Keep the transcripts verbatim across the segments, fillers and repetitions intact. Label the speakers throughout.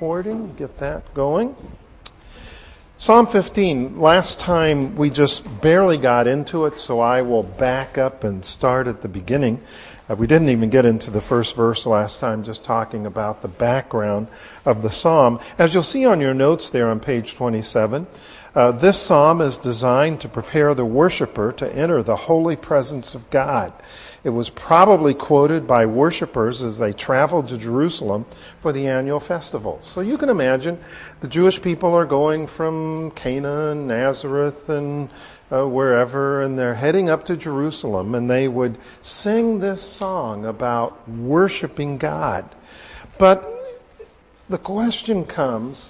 Speaker 1: recording, get that going. Psalm fifteen, last time we just barely got into it, so I will back up and start at the beginning. Uh, we didn't even get into the first verse last time, just talking about the background of the psalm. As you'll see on your notes there on page twenty-seven, uh, this psalm is designed to prepare the worshiper to enter the holy presence of God. It was probably quoted by worshipers as they traveled to Jerusalem for the annual festival. So you can imagine the Jewish people are going from Cana and Nazareth and uh, wherever, and they're heading up to Jerusalem, and they would sing this song about worshiping God. But the question comes,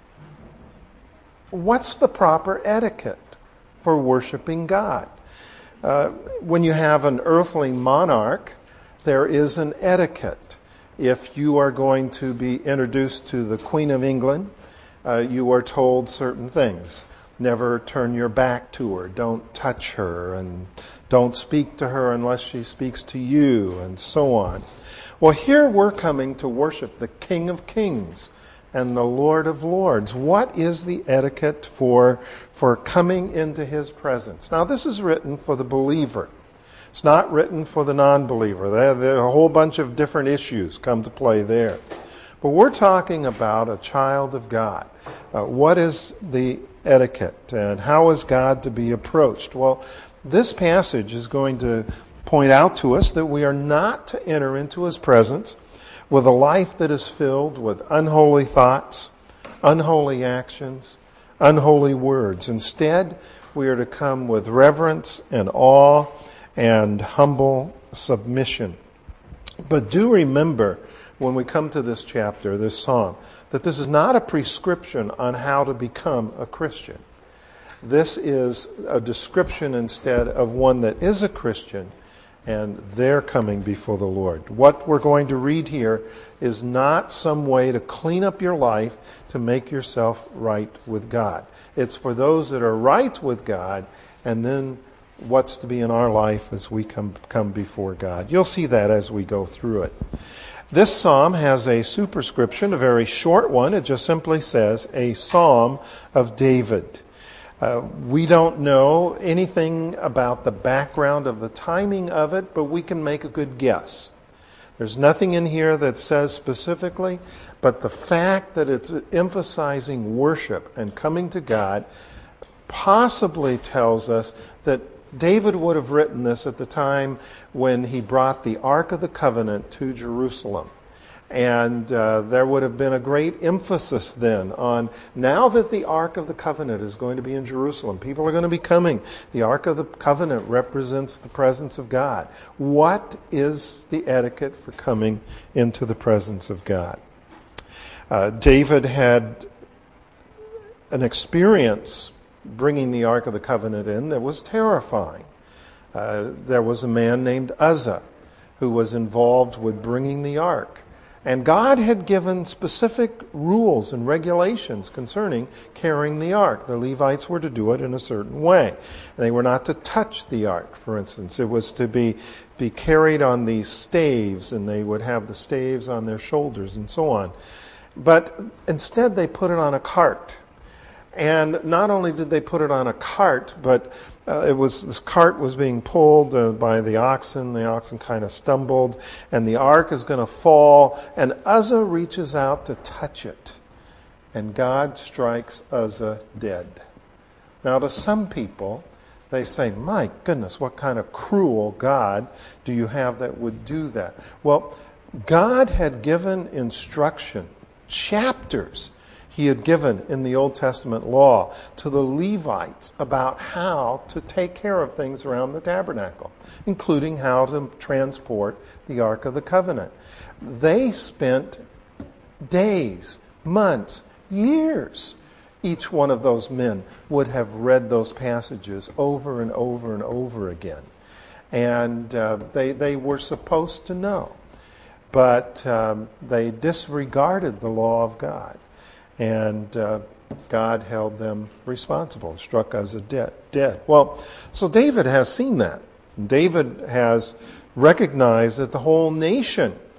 Speaker 1: what's the proper etiquette for worshiping God? Uh, when you have an earthly monarch, there is an etiquette. If you are going to be introduced to the Queen of England, uh, you are told certain things. Never turn your back to her, don't touch her, and don't speak to her unless she speaks to you, and so on. Well, here we're coming to worship the King of Kings and the Lord of Lords. What is the etiquette for, for coming into His presence? Now, this is written for the believer. It's not written for the non-believer. There, there are a whole bunch of different issues come to play there. But we're talking about a child of God. Uh, what is the etiquette, and how is God to be approached? Well, this passage is going to point out to us that we are not to enter into His presence with a life that is filled with unholy thoughts, unholy actions, unholy words. Instead, we are to come with reverence and awe and humble submission. But do remember, when we come to this chapter, this psalm, that this is not a prescription on how to become a Christian. This is a description instead of one that is a Christian, and they're coming before the Lord. What we're going to read here is not some way to clean up your life to make yourself right with God. It's for those that are right with God, and then what's to be in our life as we come, come before God. You'll see that as we go through it. This psalm has a superscription, a very short one. It just simply says, a psalm of David. Uh, we don't know anything about the background of the timing of it, but we can make a good guess. There's nothing in here that says specifically, but the fact that it's emphasizing worship and coming to God possibly tells us that David would have written this at the time when he brought the Ark of the Covenant to Jerusalem. And uh, there would have been a great emphasis then on, now that the Ark of the Covenant is going to be in Jerusalem, people are going to be coming. The Ark of the Covenant represents the presence of God. What is the etiquette for coming into the presence of God? Uh, David had an experience bringing the Ark of the Covenant in that was terrifying. Uh, there was a man named Uzzah who was involved with bringing the Ark. And God had given specific rules and regulations concerning carrying the ark. The Levites were to do it in a certain way. They were not to touch the ark, for instance. It was to be, be carried on these staves, and they would have the staves on their shoulders and so on. But instead they put it on a cart. And not only did they put it on a cart, but uh, it was this cart was being pulled uh, by the oxen. The oxen kind of stumbled, and the ark is going to fall. And Uzzah reaches out to touch it, and God strikes Uzzah dead. Now, to some people, they say, "My goodness, what kind of cruel God do you have that would do that?" Well, God had given instruction, chapters He had given in the Old Testament law to the Levites about how to take care of things around the tabernacle, including how to transport the Ark of the Covenant. They spent days, months, years. Each one of those men would have read those passages over and over and over again. And uh, they, they were supposed to know. But um, they disregarded the law of God. And uh, God held them responsible, struck Uzzah dead, dead. Well, so David has seen that. David has recognized that the whole nation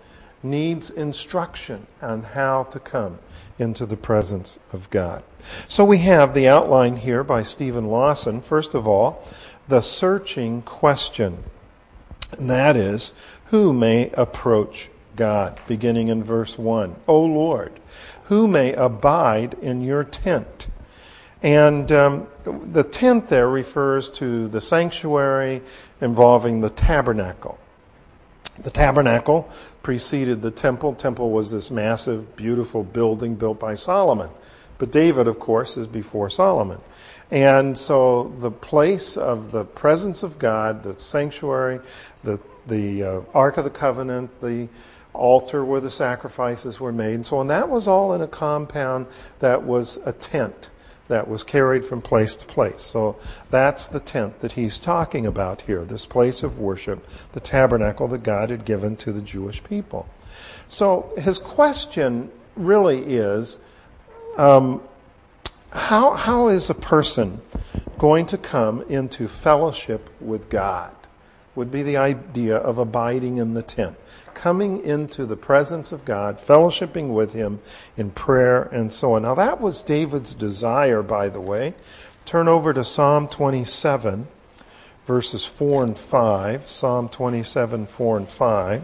Speaker 1: needs instruction on how to come into the presence of God. So we have the outline here by Stephen Lawson. First of all, the searching question. And that is, who may approach God? Beginning in verse one. O Lord, who may abide in your tent? And um, the tent there refers to the sanctuary involving the tabernacle. The tabernacle preceded the temple. Temple was this massive, beautiful building built by Solomon. But David, of course, is before Solomon. And so the place of the presence of God, the sanctuary, the, the uh, Ark of the Covenant, the altar where the sacrifices were made, and so on, that was all in a compound that was a tent that was carried from place to place. So that's the tent that he's talking about here, this place of worship, the tabernacle that God had given to the Jewish people. So his question really is, um, how how is a person going to come into fellowship with God? Would be the idea of abiding in the tent. Coming into the presence of God, fellowshipping with Him in prayer and so on. Now that was David's desire, by the way. Turn over to Psalm twenty-seven, verses four and five. Psalm twenty-seven, four and five.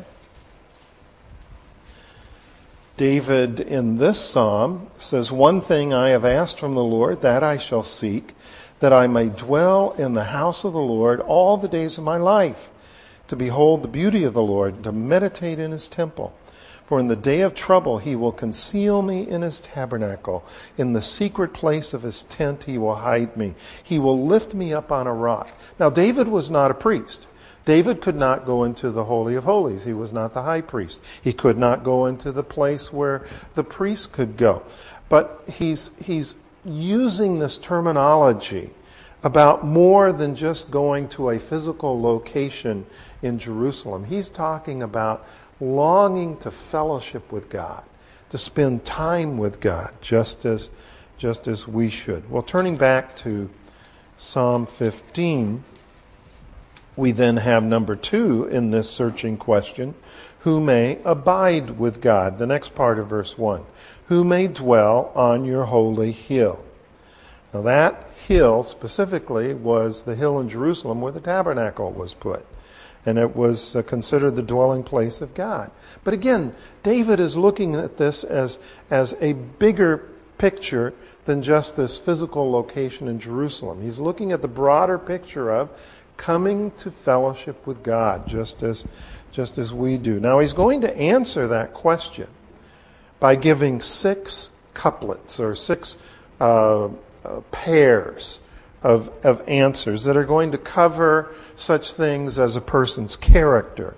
Speaker 1: David in this psalm says, "One thing I have asked from the Lord, that I shall seek, that I may dwell in the house of the Lord all the days of my life, to behold the beauty of the Lord, to meditate in His temple. For in the day of trouble He will conceal me in His tabernacle. In the secret place of His tent He will hide me. He will lift me up on a rock." Now David was not a priest. David could not go into the Holy of Holies. He was not the high priest. He could not go into the place where the priest could go. But he's he's using this terminology about more than just going to a physical location in Jerusalem. He's talking about longing to fellowship with God, to spend time with God, just as just as we should. Well, turning back to Psalm fifteen, we then have number two in this searching question, who may abide with God? The next part of verse one. Who may dwell on your holy hill? Now that hill specifically was the hill in Jerusalem where the tabernacle was put. And it was uh, considered the dwelling place of God. But again, David is looking at this as, as a bigger picture than just this physical location in Jerusalem. He's looking at the broader picture of coming to fellowship with God, just as, just as we do. Now he's going to answer that question by giving six couplets or six uh, uh, pairs of, of answers that are going to cover such things as a person's character,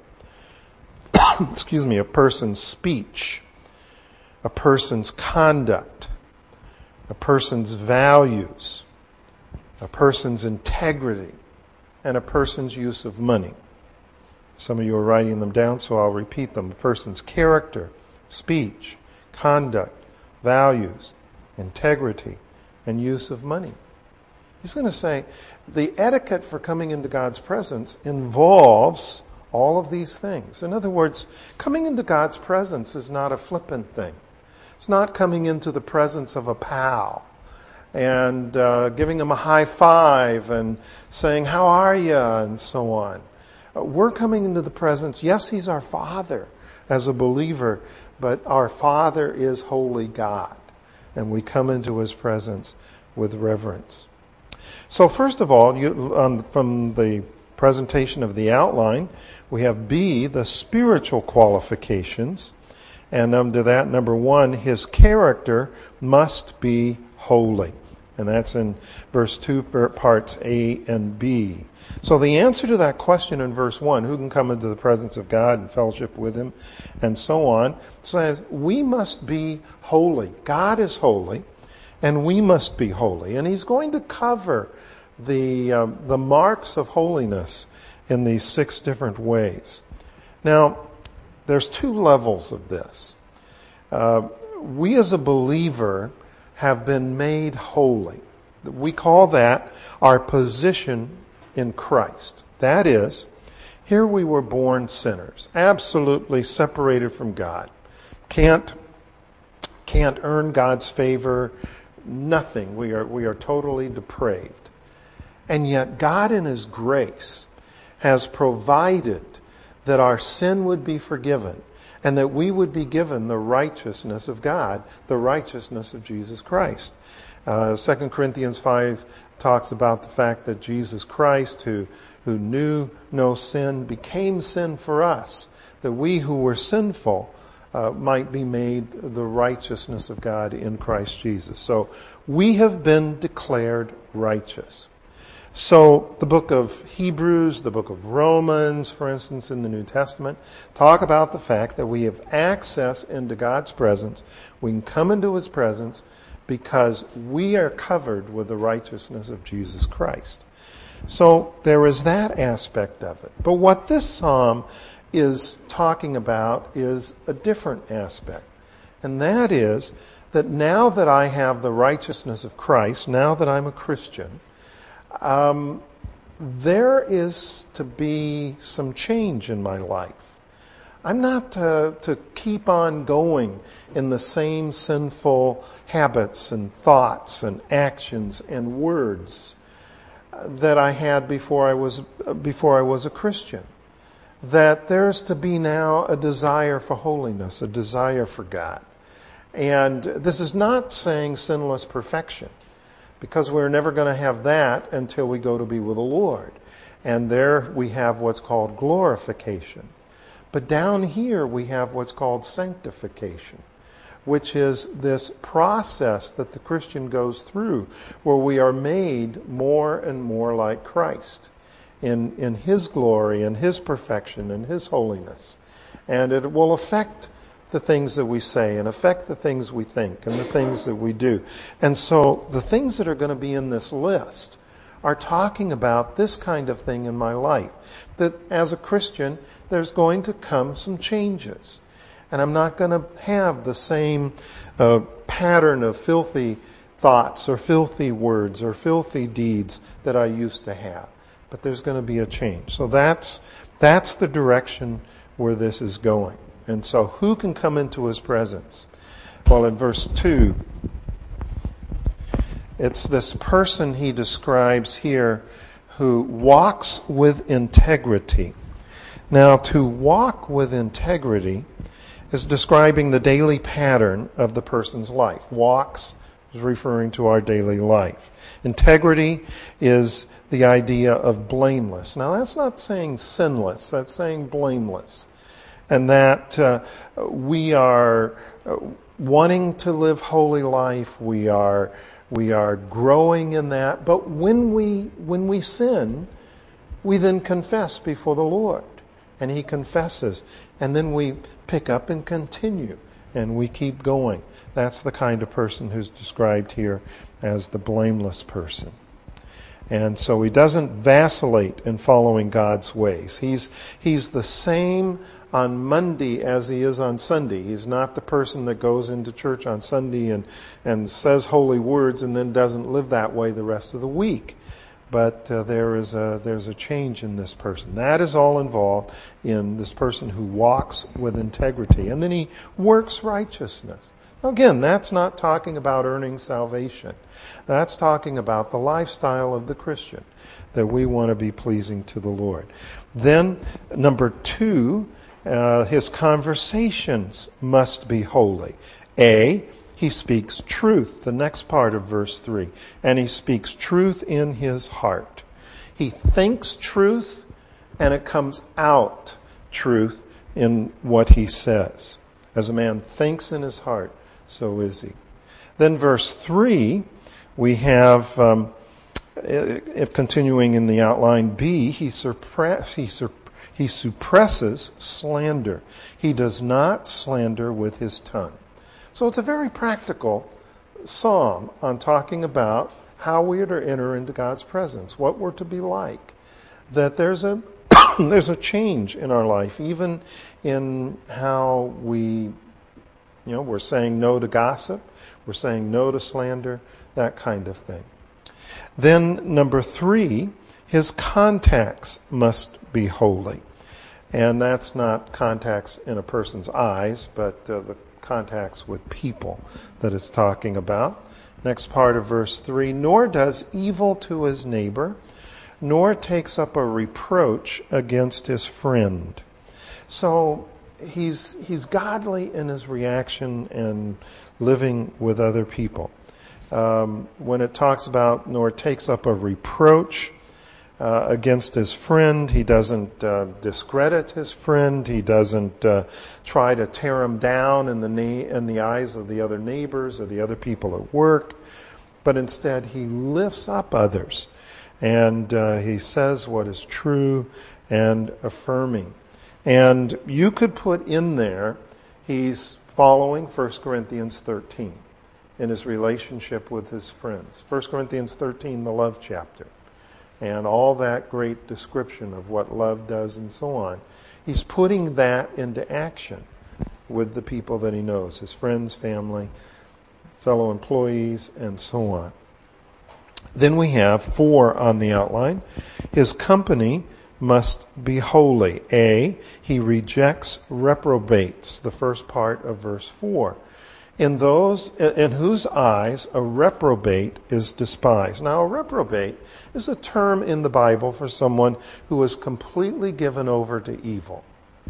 Speaker 1: excuse me, a person's speech, a person's conduct, a person's values, a person's integrity, and a person's use of money. Some of you are writing them down, so I'll repeat them. A person's character, speech, conduct, values, integrity, and use of money. He's going to say the etiquette for coming into God's presence involves all of these things. In other words, coming into God's presence is not a flippant thing. It's not coming into the presence of a pal and uh, giving him a high five and saying, "How are you?" and so on. Uh, we're coming into the presence. Yes, He's our Father as a believer, but our Father is holy God, and we come into His presence with reverence. So first of all, you, um, from the presentation of the outline, we have B, the spiritual qualifications. And under that, number one, his character must be holy. And that's in verse two, parts A and B. So the answer to that question in verse one, who can come into the presence of God and fellowship with Him, and so on, says we must be holy. God is holy, and we must be holy. And He's going to cover the um, the marks of holiness in these six different ways. Now, there's two levels of this. Uh, we as a believer have been made holy. We call that our position in Christ. That is, Here we were born sinners, absolutely separated from God. Can't, can't earn God's favor, nothing. We are, we are totally depraved. And yet God in His grace has provided that our sin would be forgiven and that we would be given the righteousness of God, the righteousness of Jesus Christ. Uh, Second Corinthians five talks about the fact that Jesus Christ, who, who knew no sin, became sin for us, that we who were sinful uh, might be made the righteousness of God in Christ Jesus. So we have been declared righteous. So the book of Hebrews, the book of Romans, for instance, in the New Testament, talk about the fact that we have access into God's presence. We can come into His presence because we are covered with the righteousness of Jesus Christ. So there is that aspect of it. But what this psalm is talking about is a different aspect. And that is that now that I have the righteousness of Christ, now that I'm a Christian, Um, there is to be some change in my life. I'm not to, to keep on going in the same sinful habits and thoughts and actions and words that I had before I was before I was a Christian. That there's to be now a desire for holiness, a desire for God. And this is not saying sinless perfection, because we're never going to have that until we go to be with the Lord. And there we have what's called glorification. But down here we have what's called sanctification, which is this process that the Christian goes through where we are made more and more like Christ in, in His glory and His perfection and His holiness. And it will affect the things that we say and affect the things we think and the things that we do. And so the things that are going to be in this list are talking about this kind of thing in my life. That as a Christian, there's going to come some changes. And I'm not going to have the same uh, pattern of filthy thoughts or filthy words or filthy deeds that I used to have. But there's going to be a change. So that's that's the direction where this is going. And so who can come into His presence? Well, in verse two, it's this person he describes here who walks with integrity. Now, to walk with integrity is describing the daily pattern of the person's life. Walks is referring to our daily life. Integrity is the idea of blameless. Now, that's not saying sinless. That's saying blameless. And that uh, we are wanting to live holy life. We are we are growing in that. But when we when we sin, we then confess before the Lord, and He confesses, and then we pick up and continue, and we keep going. That's the kind of person who's described here as the blameless person. And so he doesn't vacillate in following God's ways. He's he's the same on Monday as he is on Sunday. He's not the person that goes into church on Sunday and, and says holy words and then doesn't live that way the rest of the week. But uh, there is a there's a change in this person. That is all involved in this person who walks with integrity. And then he works righteousness. Again, that's not talking about earning salvation. That's talking about the lifestyle of the Christian, that we want to be pleasing to the Lord. Then, number two, uh, his conversations must be holy. A, he speaks truth, the next part of verse three. And he speaks truth in his heart. He thinks truth, and it comes out truth in what he says. As a man thinks in his heart, so is he. Then verse three, we have, um, if continuing in the outline, B, he, suppress, he, sur- he suppresses slander. He does not slander with his tongue. So it's a very practical psalm on talking about how we are to enter into God's presence, what we're to be like. That there's a there's a change in our life, even in how we You know, we're saying no to gossip. We're saying no to slander, that kind of thing. Then, number three, his contacts must be holy. And that's not contacts in a person's eyes, but uh, the contacts with people that it's talking about. Next part of verse three, nor does evil to his neighbor, nor takes up a reproach against his friend. So he's he's godly in his reaction and living with other people. Um, when it talks about nor takes up a reproach uh, against his friend, he doesn't uh, discredit his friend. He doesn't uh, try to tear him down in the na- in the eyes of the other neighbors or the other people at work, but instead he lifts up others, and uh, he says what is true and affirming. And you could put in there, he's following First Corinthians thirteen in his relationship with his friends. First Corinthians thirteen, the love chapter, and all that great description of what love does and so on. He's putting that into action with the people that he knows, his friends, family, fellow employees, and so on. Then we have four on the outline. His company must be holy. A, he rejects reprobates, the first part of verse four. In those in whose eyes a reprobate is despised. Now, a reprobate is a term in the Bible for someone who is completely given over to evil.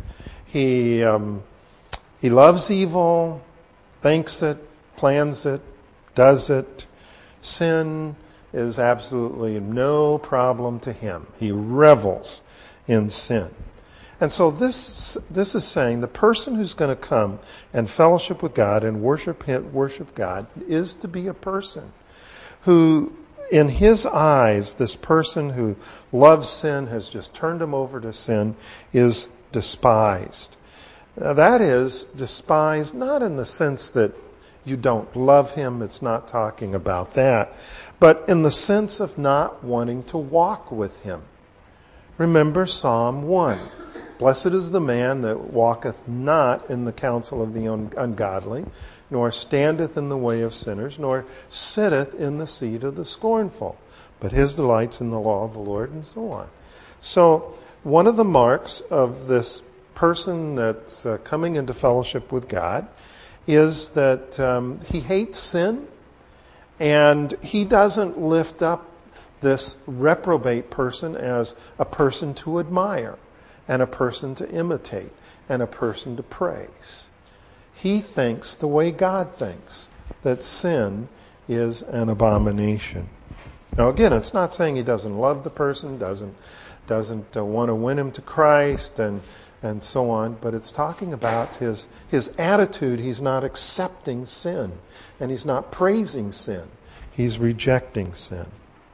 Speaker 1: He um, he loves evil, thinks it, plans it, does it. Sin is absolutely no problem to him. He revels in sin. And so this this is saying the person who's going to come and fellowship with God and worship him, worship God is to be a person who, in his eyes, this person who loves sin, has just turned him over to sin, is despised. Now, that is despised not in the sense that you don't love him, it's not talking about that, but in the sense of not wanting to walk with him. Remember Psalm one. Blessed is the man that walketh not in the counsel of the ungodly, nor standeth in the way of sinners, nor sitteth in the seat of the scornful. But his delight's in the law of the Lord, and so on. So one of the marks of this person that's uh, coming into fellowship with God is that um, he hates sin, and he doesn't lift up this reprobate person as a person to admire, and a person to imitate, and a person to praise. He thinks the way God thinks, that sin is an abomination. Now again, it's not saying he doesn't love the person, doesn't doesn't uh, want to win him to Christ, and and so on, but it's talking about his his attitude. He's not accepting sin, and he's not praising sin. He's rejecting sin.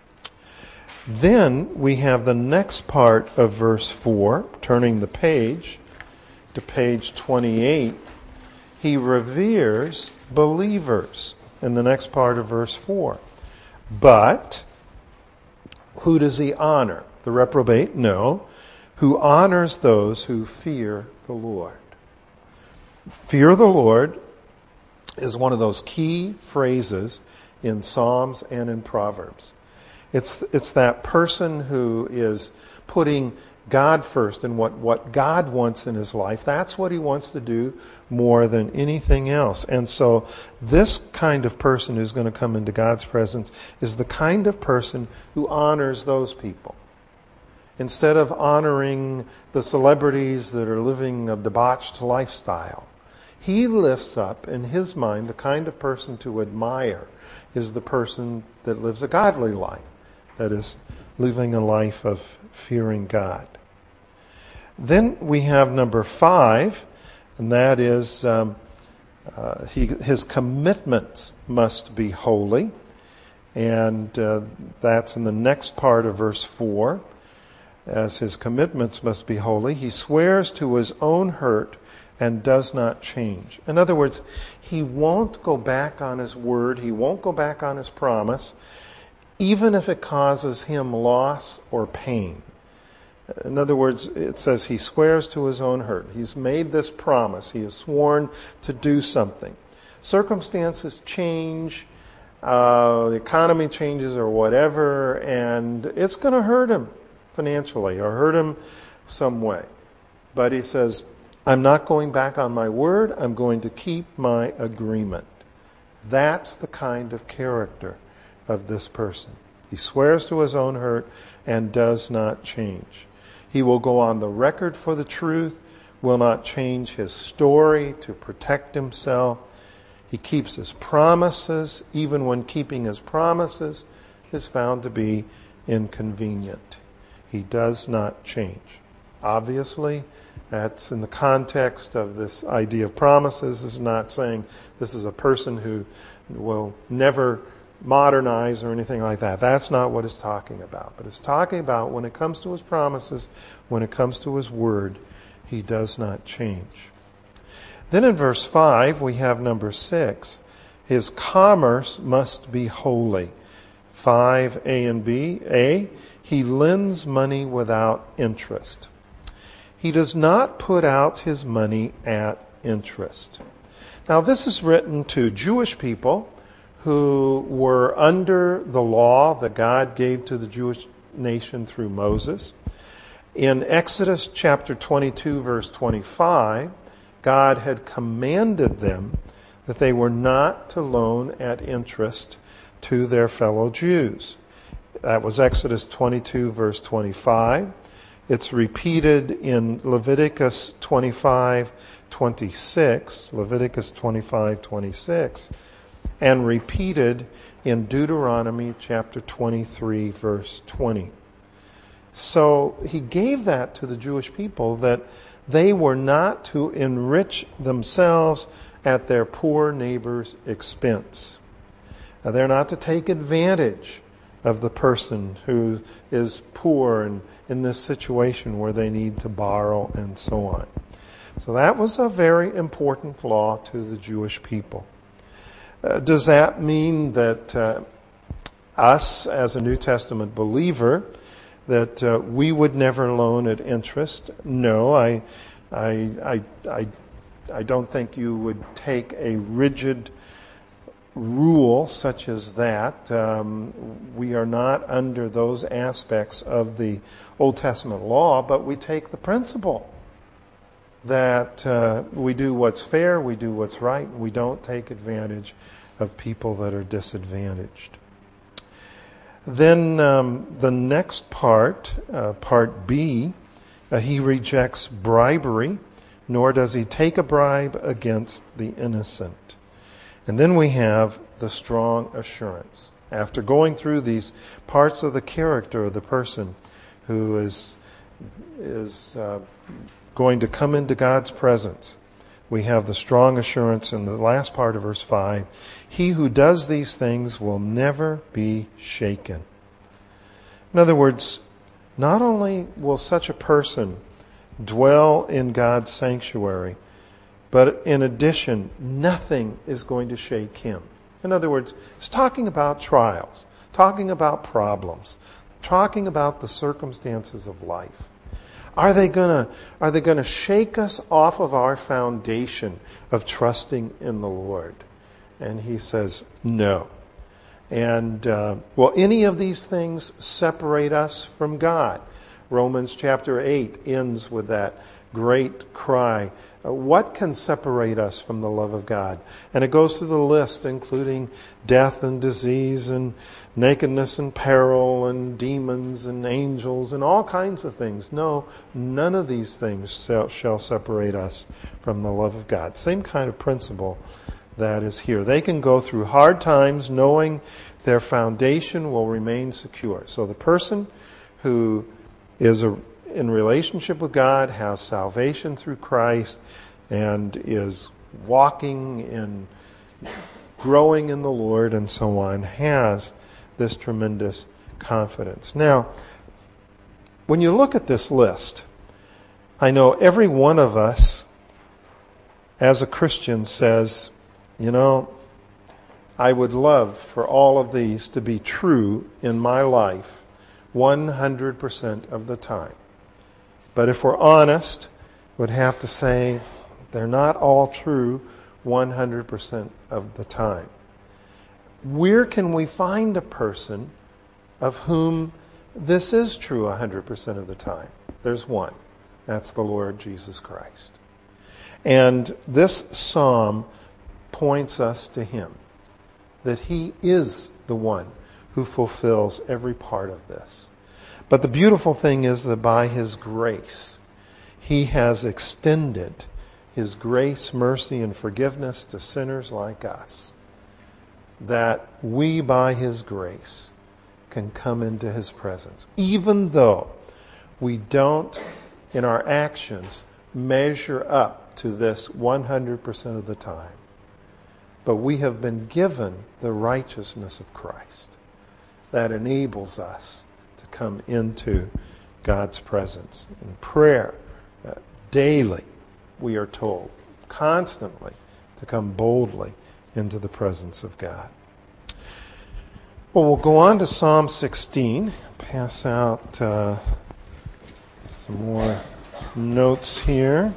Speaker 1: Then we have the next part of verse four, turning the page to page twenty-eight. He reveres believers in the next part of verse four. But who does he honor? The reprobate? No. Who honors those who fear the Lord. Fear the Lord is one of those key phrases in Psalms and in Proverbs. It's it's that person who is putting God first and what, what God wants in his life. That's what he wants to do more than anything else. And so this kind of person who's going to come into God's presence is the kind of person who honors those people. Instead of honoring the celebrities that are living a debauched lifestyle, he lifts up in his mind the kind of person to admire is the person that lives a godly life. That is, living a life of fearing God. Then we have number five, and that is um, uh, he, his commitments must be holy. And uh, that's in the next part of verse four. As his commitments must be holy, he swears to his own hurt and does not change. In other words, he won't go back on his word. He won't go back on his promise, even if it causes him loss or pain. In other words, it says he swears to his own hurt. He's made this promise. He has sworn to do something. Circumstances change, uh, the economy changes or whatever, and it's going to hurt him financially or hurt him some way. But he says, I'm not going back on my word. I'm going to keep my agreement. That's the kind of character of this person. He swears to his own hurt and does not change. He will go on the record for the truth, will not change his story to protect himself. He keeps his promises, even when keeping his promises is found to be inconvenient. He does not change. Obviously, that's in the context of this idea of promises. This is not saying this is a person who will never modernize or anything like that. That's not what it's talking about. But it's talking about when it comes to his promises, when it comes to his word, he does not change. Then in verse five, we have number six. His commerce must be holy. five, A and B. A, he lends money without interest. He does not put out his money at interest. Now, this is written to Jewish people who were under the law that God gave to the Jewish nation through Moses. In Exodus chapter twenty-two, verse twenty-five, God had commanded them that they were not to loan at interest to their fellow Jews. That was Exodus twenty-two, verse twenty-five. It's repeated in Leviticus twenty-five, twenty-six, Leviticus twenty-five, twenty-six, and repeated in Deuteronomy chapter twenty-three, verse twenty. So he gave that to the Jewish people, that they were not to enrich themselves at their poor neighbor's expense. Now, they're not to take advantage of the person who is poor and in this situation where they need to borrow and so on. So that was a very important law to the Jewish people. Uh, does that mean that uh, us, as a New Testament believer, that uh, we would never loan at interest? No, I, I, I, I, I don't think you would take a rigid rule such as that. Um, we are not under those aspects of the Old Testament law, but we take the principle that uh, we do what's fair, we do what's right, we don't take advantage of people that are disadvantaged. Then um, the next part, uh, part B, uh, he rejects bribery, nor does he take a bribe against the innocent. And then we have the strong assurance. After going through these parts of the character of the person who is, is uh, going to come into God's presence, we have the strong assurance in the last part of verse five. He who does these things will never be shaken. In other words, not only will such a person dwell in God's sanctuary, but in addition, nothing is going to shake him. In other words, it's talking about trials, talking about problems, talking about the circumstances of life. Are they gonna are they gonna shake us off of our foundation of trusting in the Lord? And he says, no. And uh, will any of these things separate us from God? Romans chapter eight ends with that great cry. Uh, what can separate us from the love of God? And it goes through the list, including death and disease and nakedness and peril and demons and angels and all kinds of things. No, none of these things shall, shall separate us from the love of God. Same kind of principle that is here. They can go through hard times knowing their foundation will remain secure. So the person who is a in relationship with God, has salvation through Christ, and is walking in, growing in the Lord and so on, has this tremendous confidence. Now, when you look at this list, I know every one of us as a Christian says, you know, I would love for all of these to be true in my life one hundred percent of the time. But if we're honest, we'd have to say they're not all true one hundred percent of the time. Where can we find a person of whom this is true one hundred percent of the time? There's one. That's the Lord Jesus Christ. And this psalm points us to him, that he is the one who fulfills every part of this. But the beautiful thing is that by his grace, he has extended his grace, mercy, and forgiveness to sinners like us, that we, by his grace, can come into his presence, even though we don't, in our actions, measure up to this one hundred percent of the time. But we have been given the righteousness of Christ that enables us to come into God's presence. In prayer, uh, daily, we are told, constantly, to come boldly into the presence of God. Well, we'll go on to Psalm sixteen, pass out uh, some more notes here.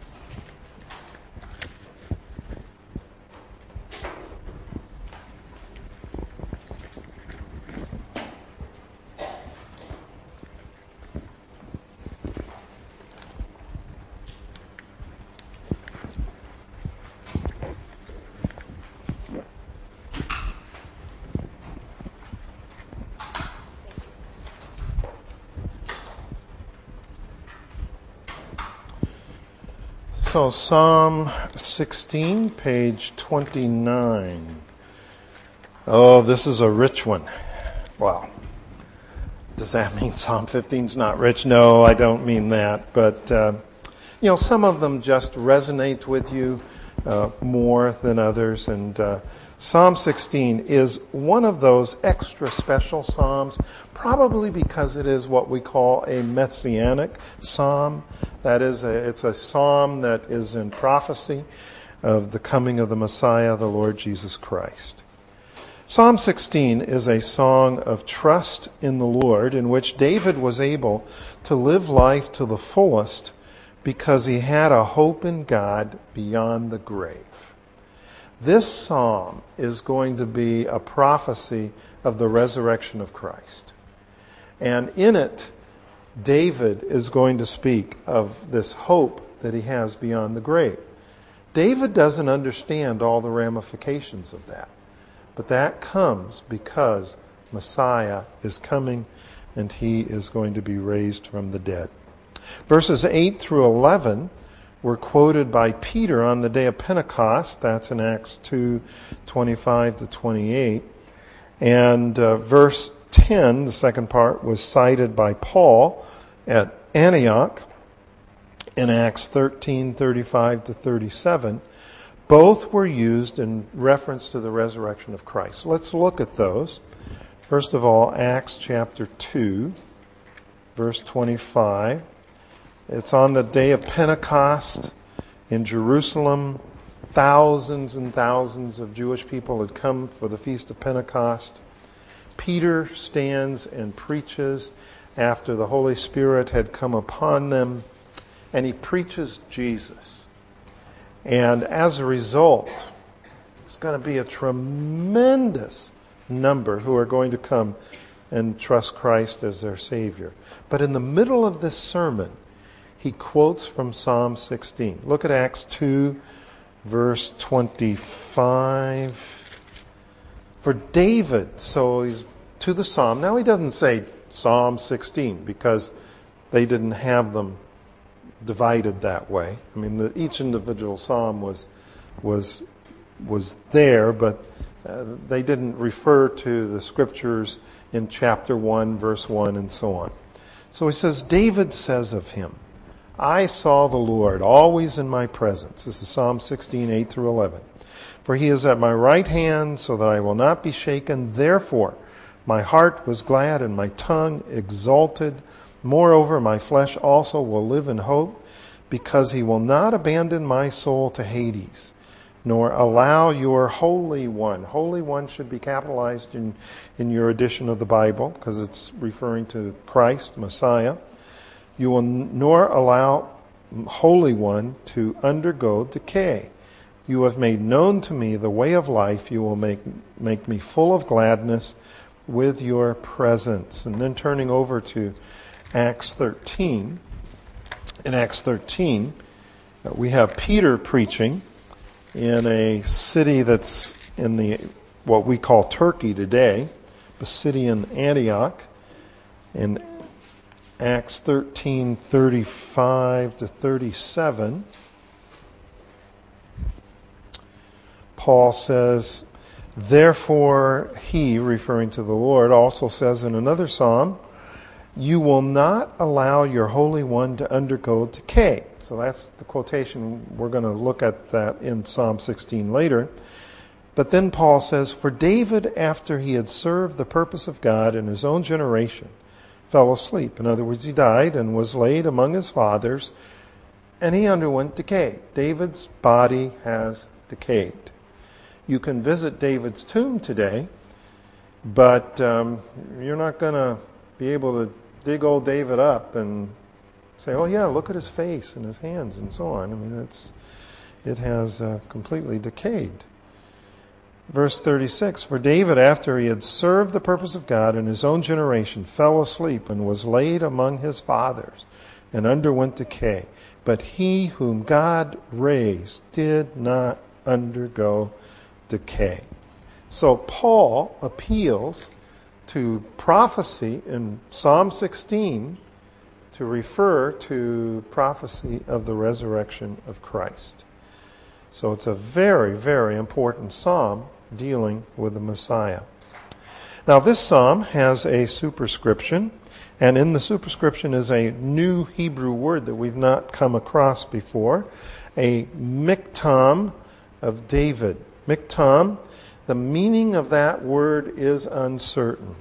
Speaker 1: So Psalm sixteen, page twenty-nine. Oh, this is a rich one. Wow. Does that mean Psalm fifteen is not rich? No, I don't mean that. But, uh, you know, some of them just resonate with you uh, more than others. And uh, Psalm sixteen is one of those extra special psalms, probably because it is what we call a messianic psalm. That is, a, it's a psalm that is in prophecy of the coming of the Messiah, the Lord Jesus Christ. Psalm sixteen is a song of trust in the Lord, in which David was able to live life to the fullest because he had a hope in God beyond the grave. This psalm is going to be a prophecy of the resurrection of Christ. And in it, David is going to speak of this hope that he has beyond the grave. David doesn't understand all the ramifications of that. But that comes because Messiah is coming and he is going to be raised from the dead. Verses eight through eleven were quoted by Peter on the day of Pentecost. That's in Acts two, twenty-five to twenty-eight. And uh, verse ten, the second part, was cited by Paul at Antioch in Acts thirteen, thirty-five to thirty-seven. Both were used in reference to the resurrection of Christ. Let's look at those. First of all, Acts chapter two, verse twenty-five. It's on the day of Pentecost in Jerusalem. Thousands and thousands of Jewish people had come for the Feast of Pentecost. Peter stands and preaches after the Holy Spirit had come upon them, and he preaches Jesus. And as a result, there's going to be a tremendous number who are going to come and trust Christ as their Savior. But in the middle of this sermon, he quotes from Psalm sixteen. Look at Acts two, verse twenty-five. For David, so he's to the psalm. Now he doesn't say Psalm sixteen because they didn't have them divided that way. I mean, the, each individual psalm was was was there, but uh, they didn't refer to the scriptures in chapter one, verse one, and so on. So he says, David says of him, I saw the Lord always in my presence. This is Psalm sixteen, eight through eleven. For he is at my right hand, so that I will not be shaken. Therefore, my heart was glad and my tongue exalted. Moreover, my flesh also will live in hope, because he will not abandon my soul to Hades, nor allow your Holy One. Holy One should be capitalized in, in your edition of the Bible, because it's referring to Christ, Messiah. You will nor allow Holy One to undergo decay. You have made known to me the way of life. You will make, make me full of gladness with your presence. And then turning over to Acts thirteen, In Acts thirteen, uh, we have Peter preaching in a city that's in the what we call Turkey today, Pisidian Antioch. In Acts thirteen thirty-five to thirty-seven, Paul says, "Therefore he," referring to the Lord, also says in another psalm, "You will not allow your Holy One to undergo decay." So that's the quotation. We're going to look at that in Psalm sixteen later. But then Paul says, "For David, after he had served the purpose of God in his own generation, fell asleep." In other words, he died and was laid among his fathers, and he underwent decay. David's body has decayed. You can visit David's tomb today, but um, you're not going to be able to dig old David up and say, "Oh yeah, look at his face and his hands and so on." I mean, it's it has uh, completely decayed. Verse thirty-six, "For David, after he had served the purpose of God in his own generation, fell asleep and was laid among his fathers and underwent decay. But he whom God raised did not undergo decay." So Paul appeals to prophecy in Psalm sixteen to refer to prophecy of the resurrection of Christ. So it's a very, very important psalm dealing with the Messiah. Now this psalm has a superscription, and in the superscription is a new Hebrew word that we've not come across before, a miktam of David. Miktam, the meaning of that word is uncertain.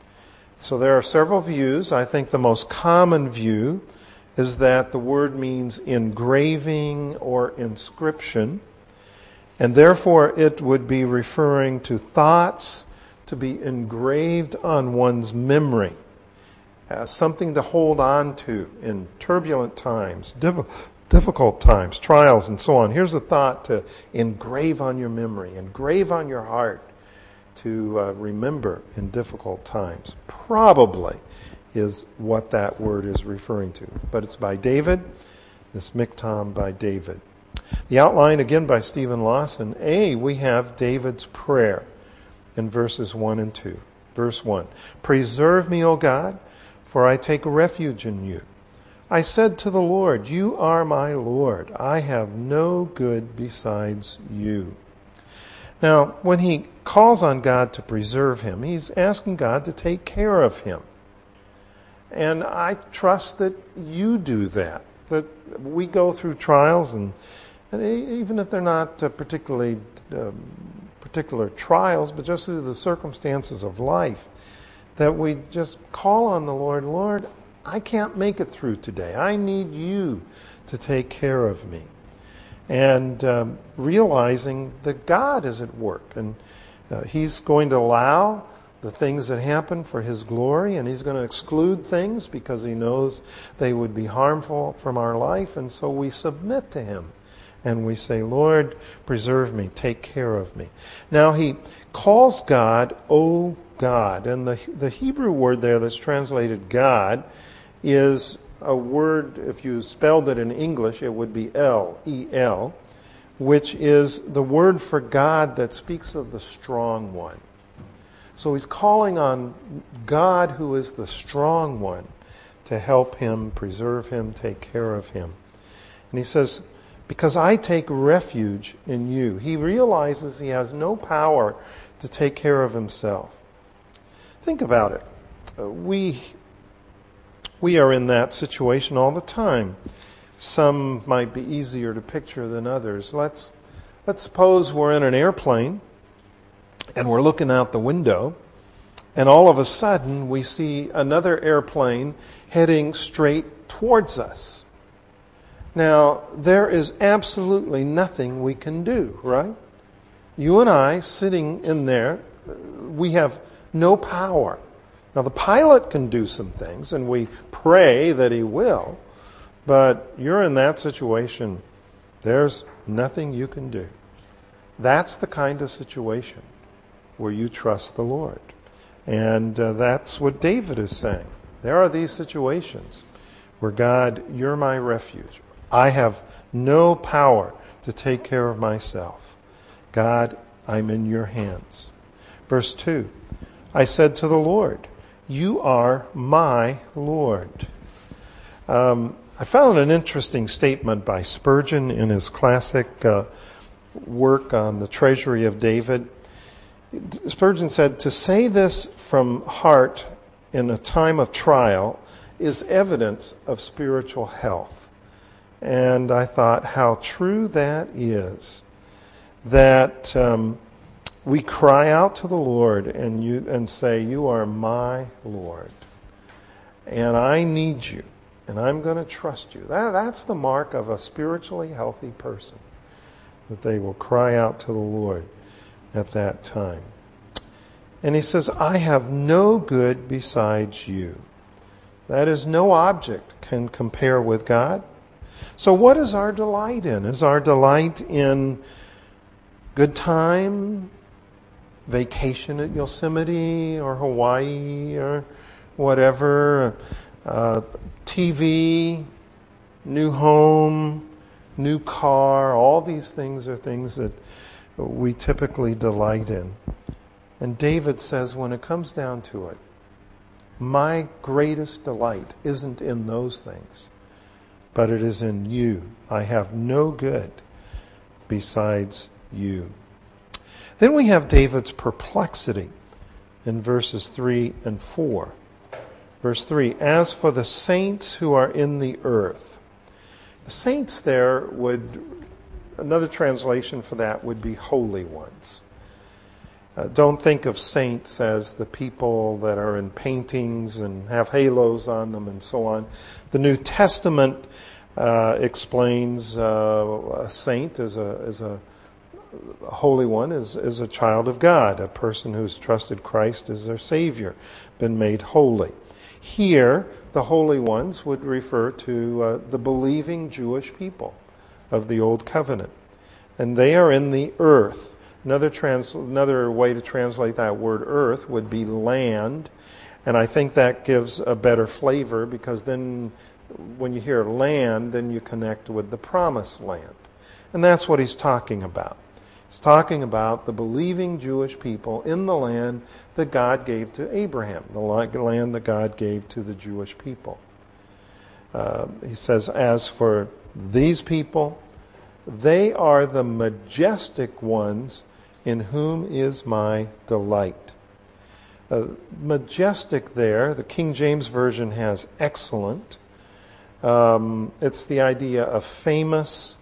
Speaker 1: So there are several views. I think the most common view is that the word means engraving or inscription, and therefore it would be referring to thoughts to be engraved on one's memory, uh, something to hold on to in turbulent times, diff- difficult times, trials, and so on. Here's a thought to engrave on your memory, engrave on your heart, to uh, remember in difficult times. Probably is what that word is referring to. But it's by David, this miktam by David. The outline, again, by Stephen Lawson. A, we have David's prayer in verses one and two. Verse one, "Preserve me, O God, for I take refuge in you. I said to the Lord, you are my Lord. I have no good besides you." Now, when he calls on God to preserve him, he's asking God to take care of him. And I trust that you do that, that we go through trials, and, and even if they're not uh, particularly um, particular trials, but just through the circumstances of life, that we just call on the Lord, "Lord, I can't make it through today. I need you to take care of me." And um, realizing that God is at work, and uh, he's going to allow the things that happen for his glory, and he's going to exclude things because he knows they would be harmful from our life. And so we submit to him and we say, "Lord, preserve me, take care of me." Now he calls God, "O God." And the, the Hebrew word there that's translated God is a word, if you spelled it in English, it would be El, E L, which is the word for God that speaks of the strong one. So he's calling on God, who is the strong one, to help him, preserve him, take care of him. And he says, "Because I take refuge in you." He realizes he has no power to take care of himself. Think about it. Uh, we we are in that situation all the time. Some might be easier to picture than others. Let's let's suppose we're in an airplane and we're looking out the window, and all of a sudden we see another airplane heading straight towards us. Now, there is absolutely nothing we can do, right? You and I, sitting in there, we have no power. Now, the pilot can do some things, and we pray that he will, but you're in that situation. There's nothing you can do. That's the kind of situation where you trust the Lord. And uh, that's what David is saying. There are these situations where God, you're my refuge. I have no power to take care of myself. God, I'm in your hands. Verse two, I said to the Lord, you are my Lord. Um, I found an interesting statement by Spurgeon in his classic uh, work on the treasury of David. Spurgeon said, to say this from heart in a time of trial is evidence of spiritual health. And I thought how true that is, that um, we cry out to the Lord and you and say, you are my Lord, and I need you, and I'm going to trust you. That, that's the mark of a spiritually healthy person, that they will cry out to the Lord at that time. And he says, I have no good besides you. That is, no object can compare with God. So what is our delight in? Is our delight in good time, vacation at Yosemite or Hawaii or whatever, uh, T V, new home, new car? All these things are things that we typically delight in. And David says, when it comes down to it, my greatest delight isn't in those things, but it is in you. I have no good besides you. Then we have David's perplexity in verses three and four. Verse three, as for the saints who are in the earth. The saints there would, another translation for that would be holy ones. Uh, don't think of saints as the people that are in paintings and have halos on them and so on. The New Testament uh, explains uh, a saint as a, as a A holy one is, is a child of God, a person who's trusted Christ as their Savior, been made holy. Here, the holy ones would refer to uh, the believing Jewish people of the Old Covenant. And they are in the earth. Another, trans, another way to translate that word earth would be land. And I think that gives a better flavor, because then when you hear land, then you connect with the promised land. And that's what he's talking about. He's talking about the believing Jewish people in the land that God gave to Abraham, the land that God gave to the Jewish people. Uh, he says, as for these people, they are the majestic ones in whom is my delight. Uh, majestic there, the King James Version has excellent. Um, it's the idea of famous,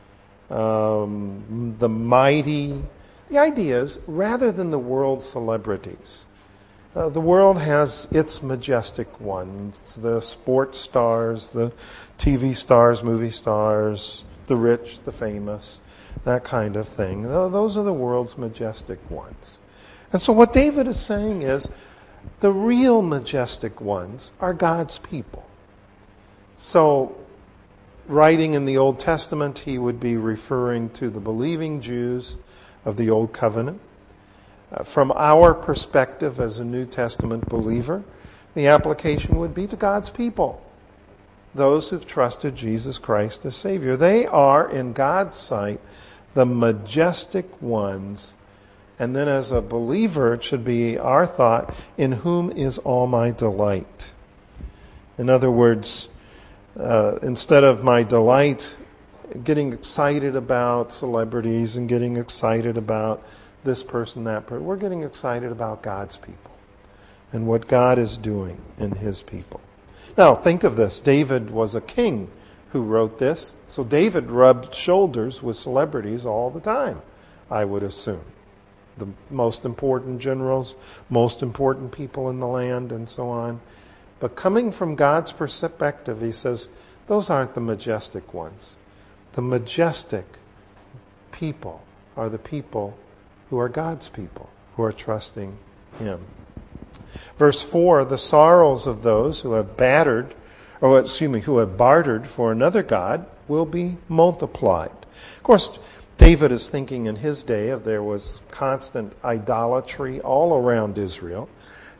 Speaker 1: Um, the mighty. The idea is, rather than the world's celebrities, uh, the world has its majestic ones, the sports stars, the T V stars, movie stars, the rich, the famous, that kind of thing. Those are the world's majestic ones. And so what David is saying is, the real majestic ones are God's people. So, writing in the Old Testament, he would be referring to the believing Jews of the Old Covenant. Uh, from our perspective as a New Testament believer, the application would be to God's people, those who've trusted Jesus Christ as Savior. They are, in God's sight, the majestic ones. And then as a believer, it should be our thought, in whom is all my delight. In other words, Uh, instead of my delight getting excited about celebrities and getting excited about this person, that person, we're getting excited about God's people and what God is doing in his people. Now, think of this. David was a king who wrote this. So David rubbed shoulders with celebrities all the time, I would assume. The most important generals, most important people in the land, and so on. But coming from God's perspective, he says, those aren't the majestic ones. The majestic people are the people who are God's people, who are trusting him. Verse four, the sorrows of those who have battered, or excuse me, who have bartered for another god will be multiplied. Of course, David is thinking in his day of there was constant idolatry all around Israel.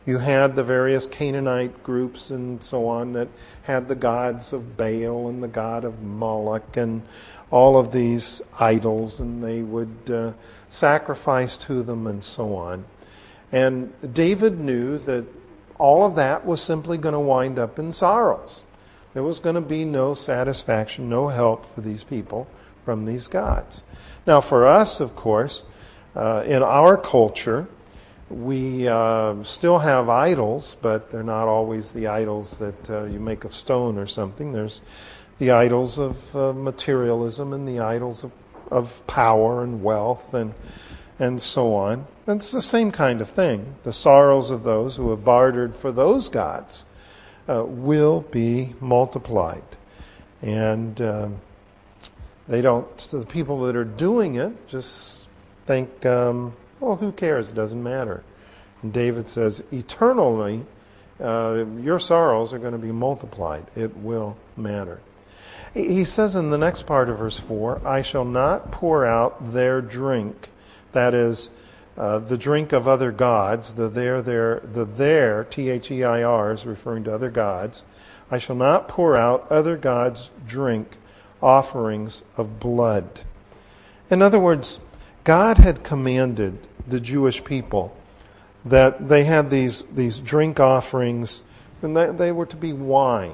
Speaker 1: You had the various Canaanite groups and so on that had the gods of Baal and the god of Moloch and all of these idols, and they would uh, sacrifice to them and so on. And David knew that all of that was simply going to wind up in sorrows. There was going to be no satisfaction, no help for these people from these gods. Now, for us, of course, uh, in our culture, we uh, still have idols, but they're not always the idols that uh, you make of stone or something. There's the idols of uh, materialism and the idols of, of power and wealth and and so on. And it's the same kind of thing. The sorrows of those who have bartered for those gods uh, will be multiplied. And um, they don't, the people that are doing it just think, um, well, who cares? It doesn't matter. And David says, eternally, uh, your sorrows are going to be multiplied. It will matter. He says in the next part of verse four, I shall not pour out their drink. That is, uh, the drink of other gods, the their, their, the their, T H E I R, is referring to other gods. I shall not pour out other gods' drink, offerings of blood. In other words, God had commanded the Jewish people that they had these, these drink offerings, and they, they were to be wine.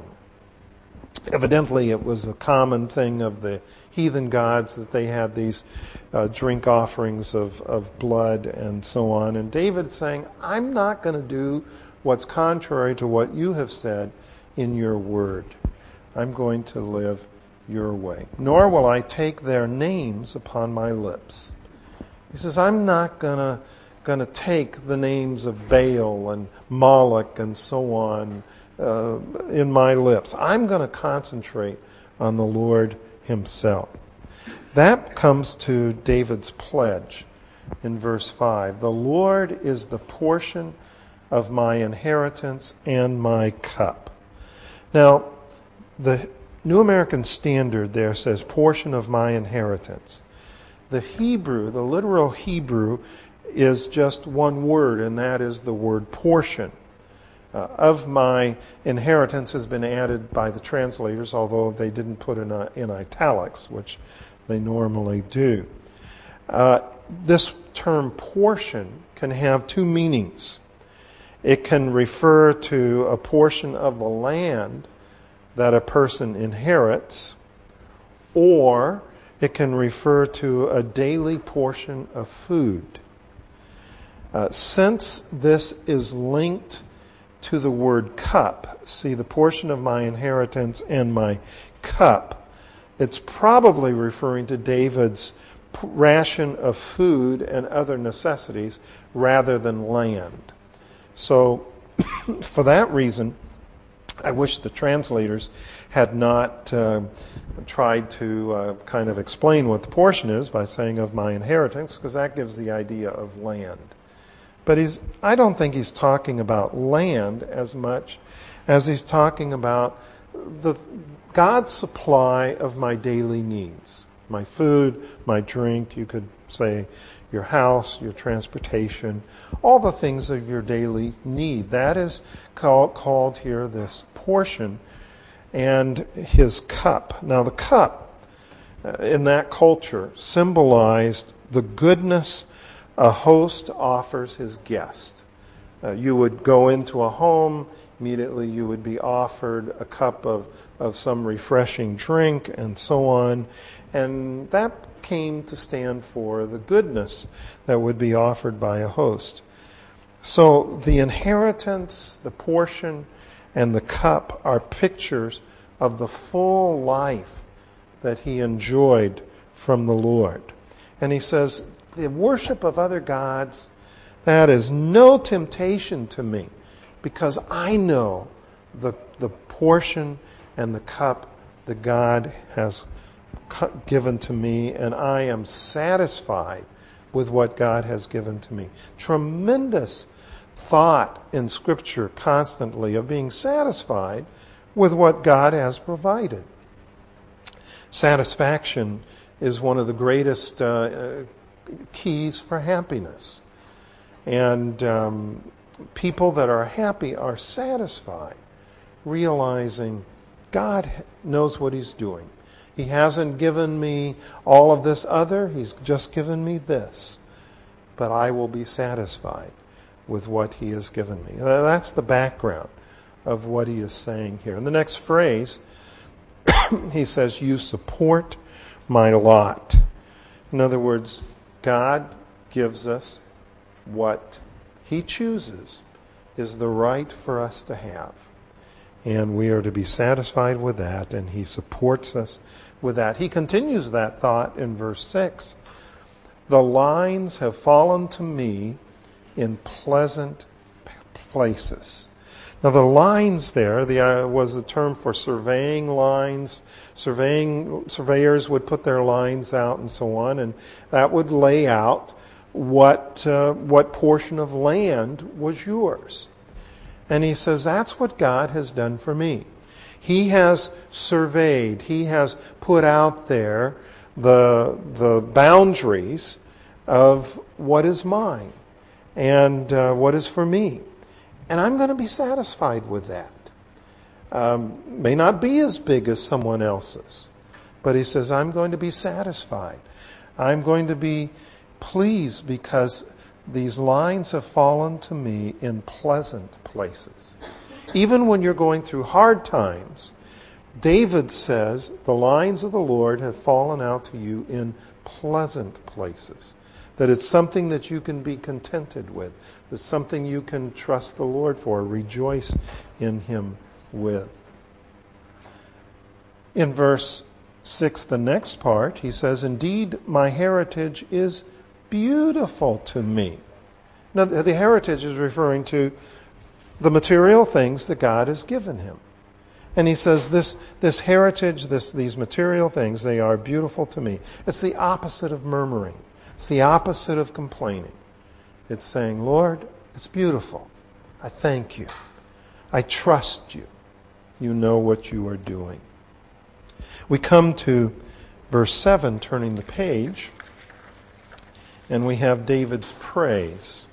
Speaker 1: Evidently, it was a common thing of the heathen gods that they had these uh, drink offerings of, of blood and so on. And David's saying, I'm not going to do what's contrary to what you have said in your word. I'm going to live your way. Nor will I take their names upon my lips. He says, I'm not going to going to take the names of Baal and Moloch and so on uh, in my lips. I'm going to concentrate on the Lord himself. That comes to David's pledge in verse five. The Lord is the portion of my inheritance and my cup. Now, the New American Standard there says portion of my inheritance. The Hebrew, the literal Hebrew, is just one word, and that is the word portion. Uh, of my inheritance has been added by the translators, although they didn't put in, uh, in italics, which they normally do. Uh, this term portion can have two meanings. It can refer to a portion of the land that a person inherits, or it can refer to a daily portion of food. Uh, since this is linked to the word cup, see, the portion of my inheritance and my cup, it's probably referring to David's ration of food and other necessities rather than land. So, for that reason, I wish the translators had not uh, tried to uh, kind of explain what the portion is by saying of my inheritance, because that gives the idea of land. But he's, I don't think he's talking about land as much as he's talking about the God's supply of my daily needs. My food, my drink, you could say your house, your transportation, all the things of your daily need. That is called, called here this portion, and his cup. Now the cup uh, in that culture symbolized the goodness a host offers his guest. Uh, you would go into a home, immediately you would be offered a cup of, of some refreshing drink and so on. And that came to stand for the goodness that would be offered by a host. So the inheritance, the portion, and the cup are pictures of the full life that he enjoyed from the Lord. And he says, the worship of other gods, that is no temptation to me, because I know the the portion and the cup that God has given to me, and I am satisfied with what God has given to me. Tremendous thought in Scripture constantly of being satisfied with what God has provided. Satisfaction is one of the greatest uh, keys for happiness. And um, people that are happy are satisfied, realizing God knows what He's doing. He hasn't given me all of this other. He's just given me this. But I will be satisfied with what He has given me. That's the background of what he is saying here. In the next phrase, he says, you support my lot. In other words, God gives us what He chooses is the right for us to have. And we are to be satisfied with that, and He supports us with that. He continues that thought in verse six. The lines have fallen to me in pleasant places. Now the lines there the, uh, was the term for surveying lines. Surveying surveyors would put their lines out and so on, and that would lay out what uh, what portion of land was yours. And he says that's what God has done for me. He has surveyed. He has put out there the the boundaries of what is mine and uh, what is for me. And I'm going to be satisfied with that. Um, may not be as big as someone else's. But he says, I'm going to be satisfied. I'm going to be pleased because these lines have fallen to me in pleasant places. Even when you're going through hard times, David says, the lines of the Lord have fallen out to you in pleasant places. That it's something that you can be contented with. It's something you can trust the Lord for, rejoice in Him with. In verse six, the next part, he says, indeed, my heritage is beautiful to me. Now, the heritage is referring to the material things that God has given him. And he says, this, this heritage, this, these material things, they are beautiful to me. It's the opposite of murmuring. It's the opposite of complaining. It's saying, Lord, it's beautiful. I thank you. I trust you. You know what you are doing. We come to verse seven, turning the page, and we have David's praise.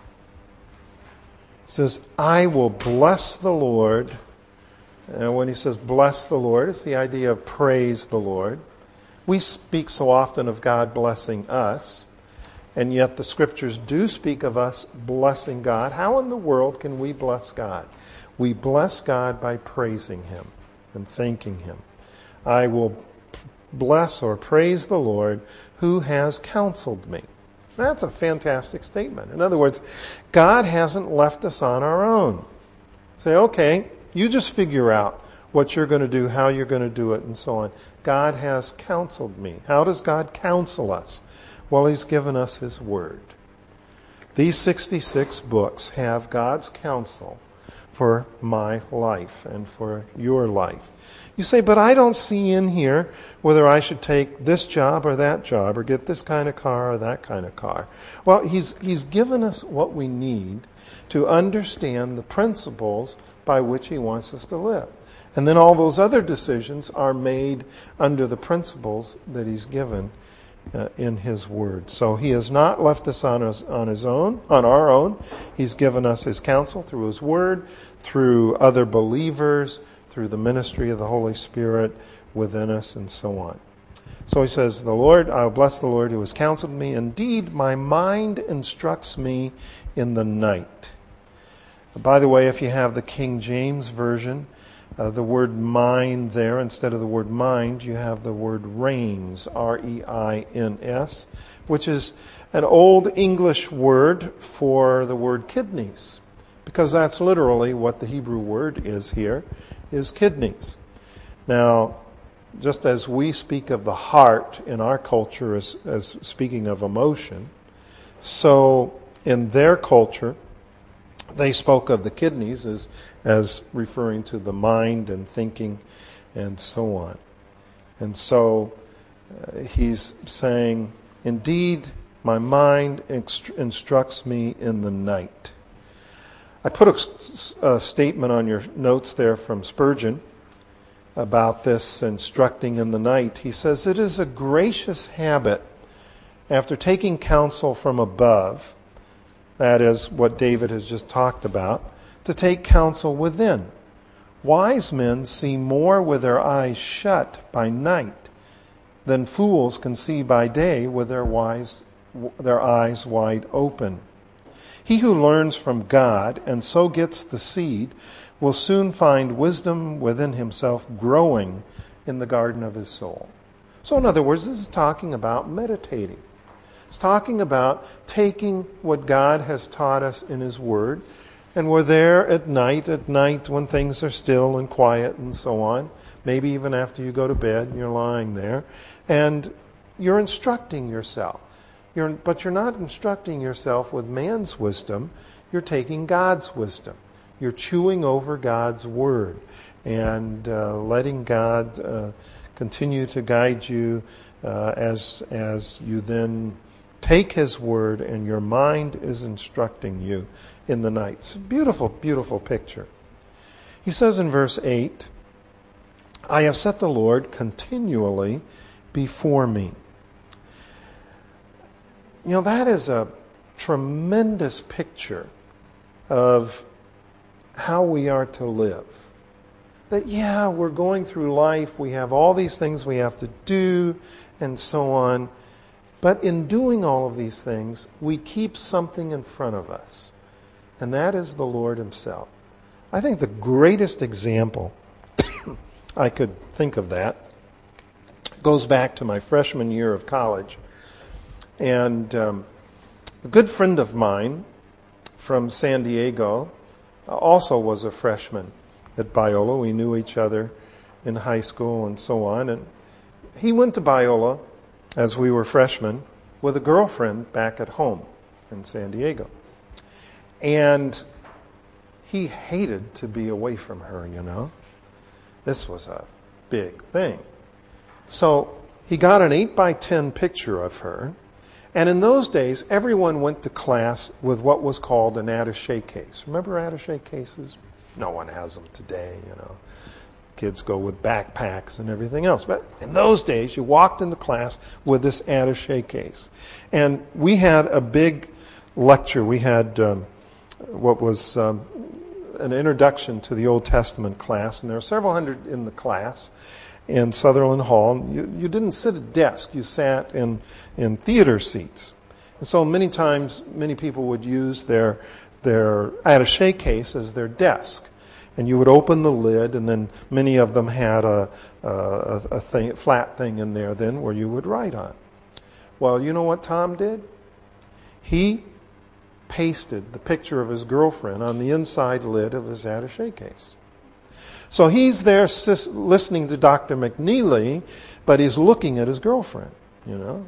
Speaker 1: It says, I will bless the Lord. And when he says bless the Lord, it's the idea of praise the Lord. We speak so often of God blessing us, and yet the Scriptures do speak of us blessing God. How in the world can we bless God? We bless God by praising Him and thanking Him. I will bless or praise the Lord who has counseled me. That's a fantastic statement. In other words, God hasn't left us on our own. Say, okay, you just figure out what you're going to do, how you're going to do it, and so on. God has counseled me. How does God counsel us? Well, He's given us His Word. These sixty-six books have God's counsel for my life and for your life. You say, but I don't see in here whether I should take this job or that job or get this kind of car or that kind of car. Well, He's He's given us what we need to understand the principles by which He wants us to live. And then all those other decisions are made under the principles that He's given uh, in His Word. So He has not left us on us on His own, on our own. He's given us His counsel through His Word, through other believers, through the ministry of the Holy Spirit within us, and so on. So he says, the Lord, I will bless the Lord who has counseled me. Indeed, my mind instructs me in the night. By the way, if you have the King James Version, uh, the word mind there, instead of the word mind, you have the word reins, R E I N S, which is an old English word for the word kidneys, because that's literally what the Hebrew word is here, is kidneys. Now, just as we speak of the heart in our culture as, as speaking of emotion, so in their culture, they spoke of the kidneys as, as referring to the mind and thinking and so on. And so uh, he's saying, indeed, my mind inst- instructs me in the night. I put a, a statement on your notes there from Spurgeon about this instructing in the night. He says, it is a gracious habit, after taking counsel from above, That is what David has just talked about, to take counsel within. Wise men see more with their eyes shut by night than fools can see by day with their wise, their eyes wide open. He who learns from God and so gets the seed will soon find wisdom within himself growing in the garden of his soul. So in other words, this is talking about meditating. It's talking about taking what God has taught us in His Word, and we're there at night, at night when things are still and quiet and so on, maybe even after you go to bed and you're lying there, and you're instructing yourself. You're, but you're not instructing yourself with man's wisdom, you're taking God's wisdom. You're chewing over God's Word and uh, letting God uh, continue to guide you uh, as as you then take His Word and your mind is instructing you in the night. It's a beautiful, beautiful picture. He says in verse eight, I have set the Lord continually before me. You know, that is a tremendous picture of how we are to live. That, yeah, we're going through life, we have all these things we have to do, and so on. But in doing all of these things, we keep something in front of us. And that is the Lord Himself. I think the greatest example I could think of that goes back to my freshman year of college. And um, a good friend of mine from San Diego also was a freshman at Biola. We knew each other in high school and so on. And he went to Biola as we were freshmen with a girlfriend back at home in San Diego. And he hated to be away from her, you know. This was a big thing. So he got an eight by ten picture of her. And in those days, everyone went to class with what was called an attaché case. Remember attaché cases? No one has them today, you know. Kids go with backpacks and everything else. But in those days, you walked into class with this attaché case. And we had a big lecture. We had um, what was um, an introduction to the Old Testament class. And there were several hundred in the class in Sutherland Hall. You, you didn't sit at desk. You sat in, in theater seats. And so many times, many people would use their, their attaché case as their desk. And you would open the lid, and then many of them had a, a, a thing, flat thing in there then where you would write on. Well, you know what Tom did? He pasted the picture of his girlfriend on the inside lid of his attaché case. So he's there sis- listening to Doctor McNeely, but he's looking at his girlfriend, you know.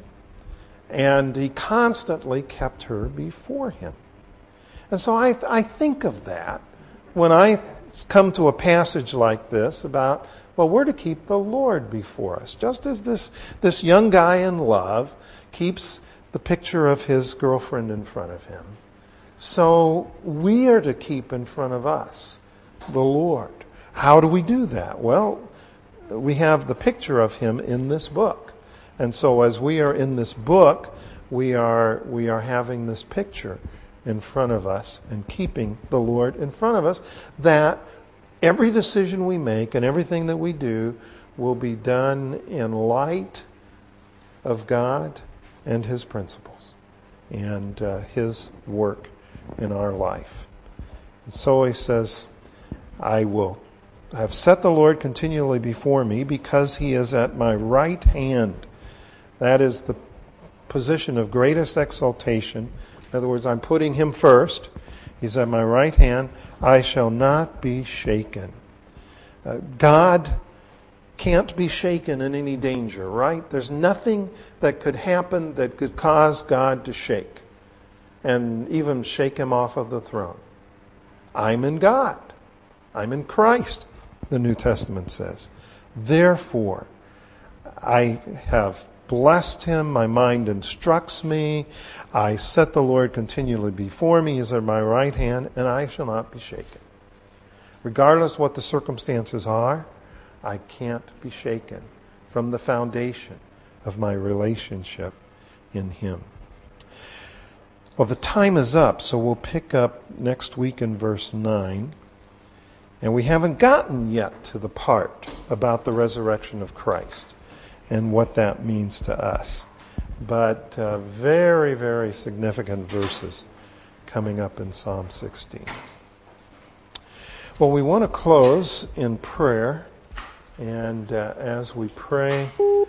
Speaker 1: And he constantly kept her before him. And so I, I think of that when I come to a passage like this about, well, we're to keep the Lord before us. Just as this, this young guy in love keeps the picture of his girlfriend in front of him, so we are to keep in front of us the Lord. How do we do that? Well, we have the picture of Him in this book. And so as we are in this book, we are we are having this picture in front of us and keeping the Lord in front of us, that every decision we make and everything that we do will be done in light of God and His principles and uh, His work in our life. And so he says, I will have set the Lord continually before me because He is at my right hand. That is the position of greatest exaltation. In other words, I'm putting Him first. He's at my right hand. I shall not be shaken. Uh, God can't be shaken in any danger, right? There's nothing that could happen that could cause God to shake and even shake Him off of the throne. I'm in God. I'm in Christ, the New Testament says. Therefore, I have blessed Him. My mind instructs me. I set the Lord continually before me. He is at my right hand, and I shall not be shaken. Regardless what the circumstances are, I can't be shaken from the foundation of my relationship in Him. Well, the time is up, so we'll pick up next week in verse nine. And we haven't gotten yet to the part about the resurrection of Christ and what that means to us. But uh, very, very significant verses coming up in Psalm sixteen. Well, we want to close in prayer. And uh, as we pray,